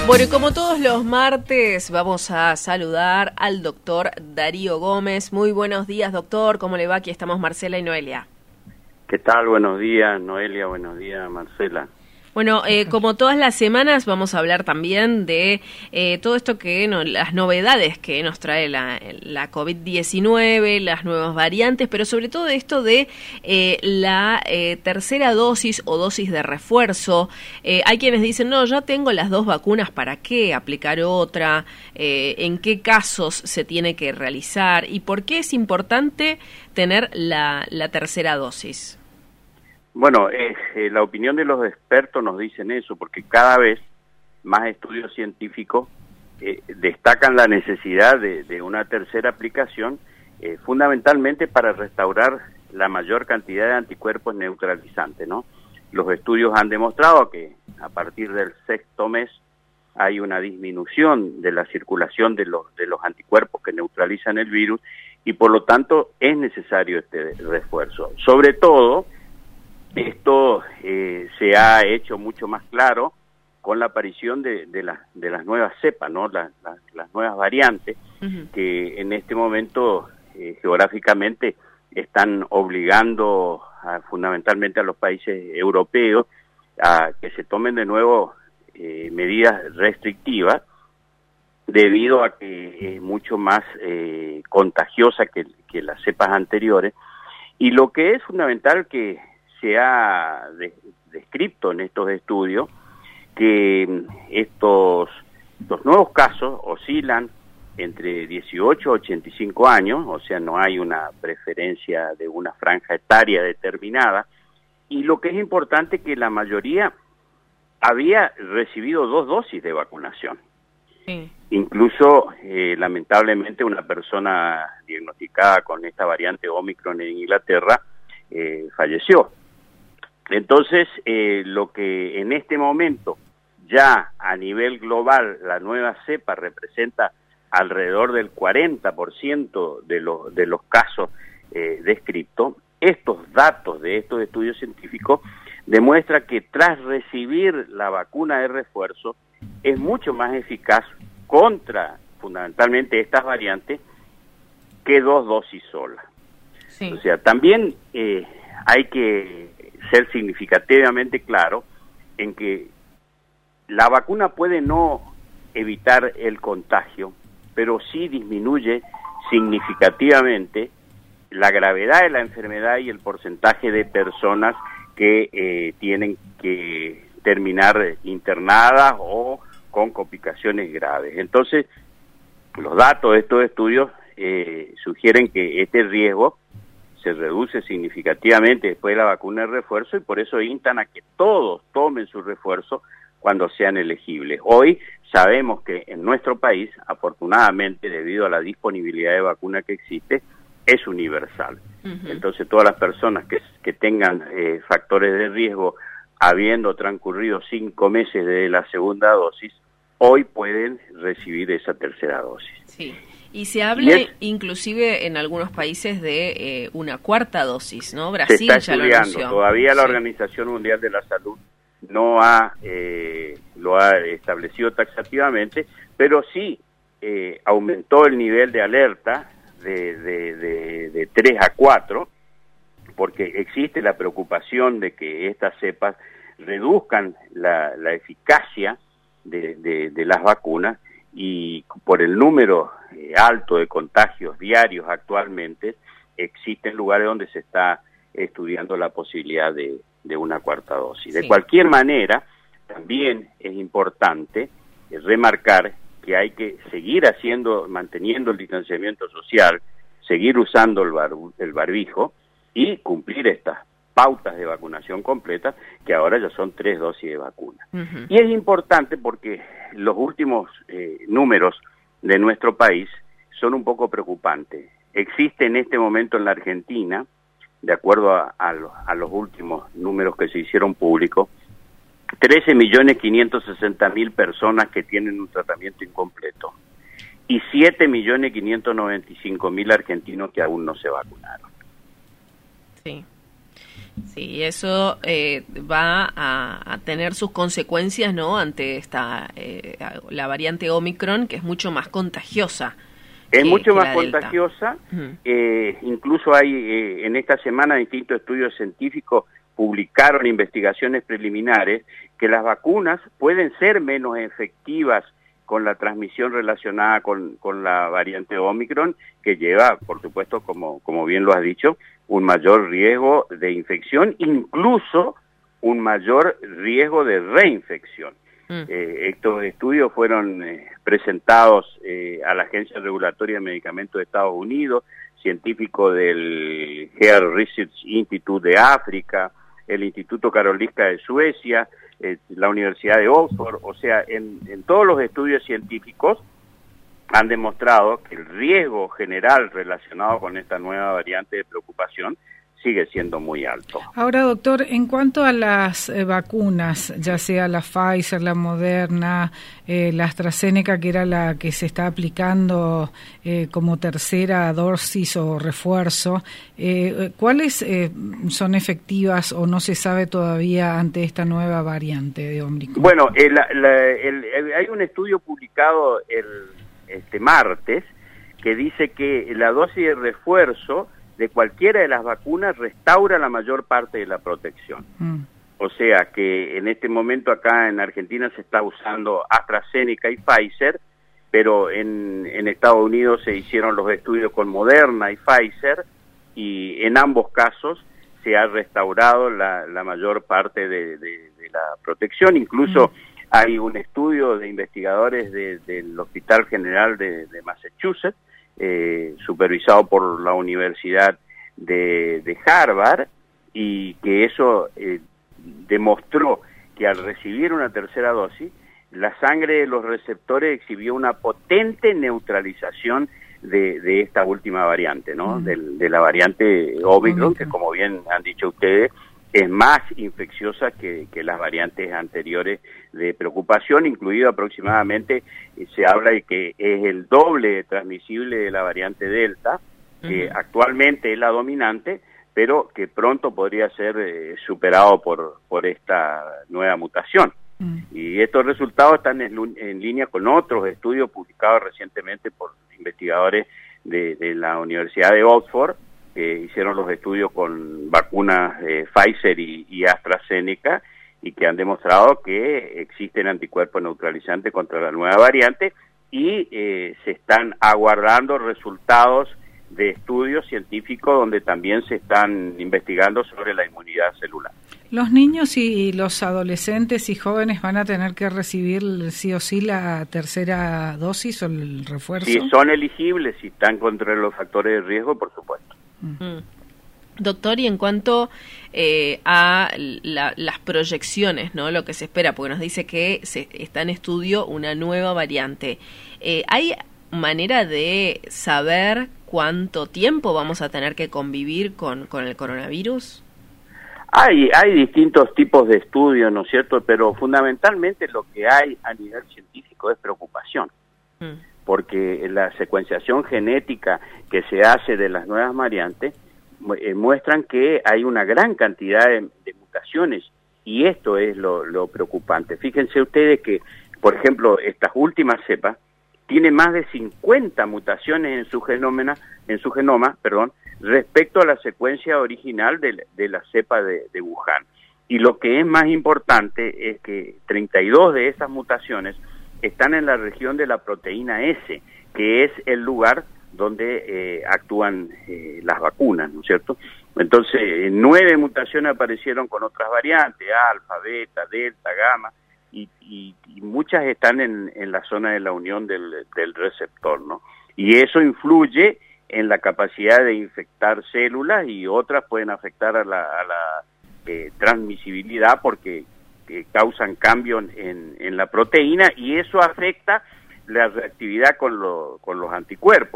Bueno, y como todos los martes, vamos a saludar al doctor Darío Gómez. Muy buenos días, doctor. ¿Cómo le va? Aquí estamos Marcela y Noelia. ¿Qué tal? Buenos días, Noelia. Buenos días, Marcela. Bueno, como todas las semanas vamos a hablar también de todo esto las novedades que nos trae la COVID-19, las nuevas variantes, pero sobre todo esto de la tercera dosis o dosis de refuerzo. Hay quienes dicen, no, ya tengo las 2 vacunas, ¿para qué aplicar otra? ¿En qué casos se tiene que realizar? ¿Y por qué es importante tener la tercera dosis? Bueno, la opinión de los expertos nos dicen eso, porque cada vez más estudios científicos destacan la necesidad de una tercera aplicación, fundamentalmente para restaurar la mayor cantidad de anticuerpos neutralizantes, ¿no? Los estudios han demostrado que a partir del 6º mes hay una disminución de la circulación de los anticuerpos que neutralizan el virus y por lo tanto es necesario este refuerzo. Sobre todo, esto se ha hecho mucho más claro con la aparición de las nuevas cepas, ¿no? Las nuevas variantes, que en este momento geográficamente están obligando fundamentalmente a los países europeos a que se tomen de nuevo medidas restrictivas debido a que es mucho más contagiosa que las cepas anteriores. Y lo que es fundamental que se ha descrito en estos estudios, que estos nuevos casos oscilan entre 18 a 85 años, o sea, no hay una preferencia de una franja etaria determinada, y lo que es importante que la mayoría había recibido 2 dosis de vacunación. Sí. Incluso, lamentablemente, una persona diagnosticada con esta variante Omicron en Inglaterra falleció. Entonces, lo que en este momento ya a nivel global la nueva cepa representa alrededor del 40% de los casos descritos, estos datos de estos estudios científicos demuestran que tras recibir la vacuna de refuerzo es mucho más eficaz contra fundamentalmente estas variantes que 2 dosis solas. Sí. O sea, también hay que ser significativamente claro en que la vacuna puede no evitar el contagio, pero sí disminuye significativamente la gravedad de la enfermedad y el porcentaje de personas que tienen que terminar internadas o con complicaciones graves. Entonces, los datos de estos estudios sugieren que este riesgo se reduce significativamente después de la vacuna de refuerzo y por eso instan a que todos tomen su refuerzo cuando sean elegibles. Hoy sabemos que en nuestro país, afortunadamente, debido a la disponibilidad de vacuna que existe, es universal. Entonces, todas las personas que tengan factores de riesgo, habiendo transcurrido 5 meses de la segunda dosis, hoy pueden recibir esa tercera dosis. Sí. Y se habla inclusive en algunos países de una 4ª dosis, ¿no? Brasil se está ya estudiando. Lo anunció. Todavía la Organización Mundial de la Salud no lo ha establecido taxativamente, pero sí aumentó el nivel de alerta de 3 a 4, porque existe la preocupación de que estas cepas reduzcan la eficacia de las vacunas, y por el número alto de contagios diarios actualmente, existen lugares donde se está estudiando la posibilidad de una 4ª dosis. De cualquier manera, también es importante remarcar que hay que seguir manteniendo el distanciamiento social, seguir usando el barbijo y cumplir estas pautas de vacunación completa, que ahora ya son 3 dosis de vacuna. Y es importante porque los últimos números de nuestro país son un poco preocupantes. Existe en este momento en la Argentina, de acuerdo a los últimos números que se hicieron públicos, 13.560.000 personas que tienen un tratamiento incompleto y 7.595.000 argentinos que aún no se vacunaron. Sí. Sí, eso va a tener sus consecuencias, ¿no? Ante la variante Omicron, que es mucho más contagiosa. Es mucho más contagiosa. Incluso hay, en esta semana, distintos estudios científicos publicaron investigaciones preliminares que las vacunas pueden ser menos efectivas con la transmisión relacionada con la variante Omicron, que lleva, por supuesto, como bien lo has dicho, un mayor riesgo de infección, incluso un mayor riesgo de reinfección. Estos estudios fueron presentados a la Agencia Regulatoria de Medicamentos de Estados Unidos, científicos del Health Research Institute de África, el Instituto Karolinska de Suecia, la Universidad de Oxford. O sea, en todos los estudios científicos han demostrado que el riesgo general relacionado con esta nueva variante de preocupación sigue siendo muy alto. Ahora, doctor, en cuanto a las vacunas, ya sea la Pfizer, la Moderna, la AstraZeneca, que era la que se está aplicando como tercera dosis o refuerzo, ¿cuáles son efectivas o no se sabe todavía ante esta nueva variante de Omicron? Bueno, hay un estudio publicado este martes que dice que la dosis de refuerzo de cualquiera de las vacunas restaura la mayor parte de la protección. O sea que en este momento acá en Argentina se está usando AstraZeneca y Pfizer, pero en Estados Unidos se hicieron los estudios con Moderna y Pfizer, y en ambos casos se ha restaurado la mayor parte de la protección. Incluso hay un estudio de investigadores del Hospital General de Massachusetts, supervisado por la Universidad de Harvard, y que eso demostró que al recibir una tercera dosis, la sangre de los receptores exhibió una potente neutralización de esta última variante, ¿no? De la variante Omicron, que como bien han dicho ustedes, es más infecciosa que las variantes anteriores de preocupación, incluido aproximadamente, se habla de que es el doble de transmisible de la variante Delta, que actualmente es la dominante, pero que pronto podría ser superado por esta nueva mutación. Y estos resultados están en línea con otros estudios publicados recientemente por investigadores de la Universidad de Oxford, que hicieron los estudios con vacunas Pfizer y AstraZeneca, y que han demostrado que existen anticuerpos neutralizantes contra la nueva variante, y se están aguardando resultados de estudios científicos donde también se están investigando sobre la inmunidad celular. ¿Los niños y los adolescentes y jóvenes van a tener que recibir sí o sí la tercera dosis o el refuerzo? Si son elegibles, si están contra los factores de riesgo, por supuesto. Doctor, y en cuanto a las proyecciones, ¿no? Lo que se espera, porque nos dice que está en estudio una nueva variante. ¿Hay manera de saber cuánto tiempo vamos a tener que convivir con el coronavirus? Hay distintos tipos de estudios, ¿no es cierto? Pero fundamentalmente lo que hay a nivel científico es preocupación. Porque la secuenciación genética que se hace de las nuevas variantes muestran que hay una gran cantidad de mutaciones, y esto es lo preocupante. Fíjense ustedes que, por ejemplo, estas últimas cepas tienen más de 50 mutaciones en su genoma, respecto a la secuencia original de la cepa de Wuhan. Y lo que es más importante es que 32 de esas mutaciones están en la región de la proteína S, que es el lugar donde actúan las vacunas, ¿no es cierto? Entonces, 9 mutaciones aparecieron con otras variantes, alfa, beta, delta, gamma, y muchas están en la zona de la unión del receptor, ¿no? Y eso influye en la capacidad de infectar células, y otras pueden afectar a la transmisibilidad porque causan cambios en la proteína, y eso afecta la reactividad con los anticuerpos.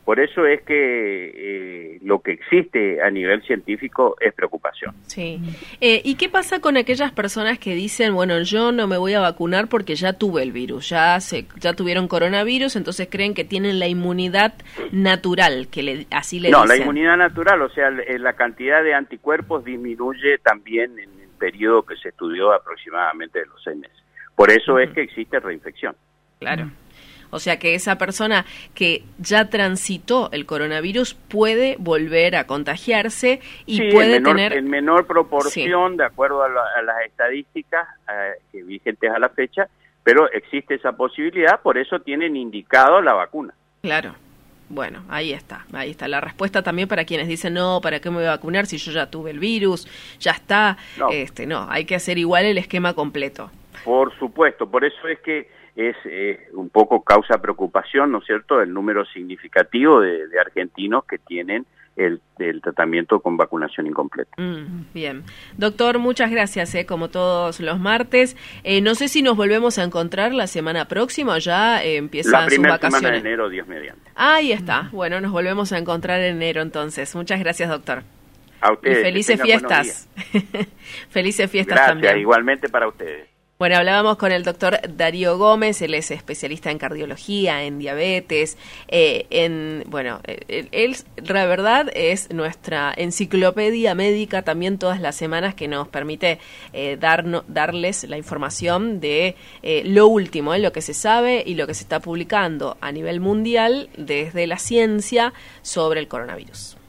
Por eso es que lo que existe a nivel científico es preocupación. Sí. ¿Y qué pasa con aquellas personas que dicen, bueno, yo no me voy a vacunar porque ya tuve el virus, ya tuvieron coronavirus, entonces creen que tienen la inmunidad natural, así le dicen? No, la inmunidad natural, o sea, la cantidad de anticuerpos disminuye también en el periodo que se estudió, aproximadamente de los 6 meses. Por eso es que existe reinfección. Claro. O sea que esa persona que ya transitó el coronavirus puede volver a contagiarse y puede tener... en menor proporción, de acuerdo a las estadísticas vigentes a la fecha, pero existe esa posibilidad, por eso tienen indicado la vacuna. Claro. Bueno, ahí está la respuesta también para quienes dicen, no, ¿para qué me voy a vacunar si yo ya tuve el virus? Ya está. No, hay que hacer igual el esquema completo. Por supuesto, por eso es que es un poco causa preocupación, ¿no es cierto?, el número significativo de argentinos que tienen el tratamiento con vacunación incompleta. Bien. Doctor, muchas gracias, como todos los martes. No sé si nos volvemos a encontrar la semana próxima o ya empiezan sus vacaciones. La primera semana de enero, Dios mediante. Ahí está. Bueno, nos volvemos a encontrar en enero entonces. Muchas gracias, doctor. A ustedes. Y felices fiestas. Felices fiestas también. Gracias, igualmente para ustedes. Bueno, hablábamos con el doctor Darío Gómez, él es especialista en cardiología, en diabetes, él, la verdad, es nuestra enciclopedia médica también todas las semanas que nos permite darles la información de lo último, lo que se sabe y lo que se está publicando a nivel mundial desde la ciencia sobre el coronavirus.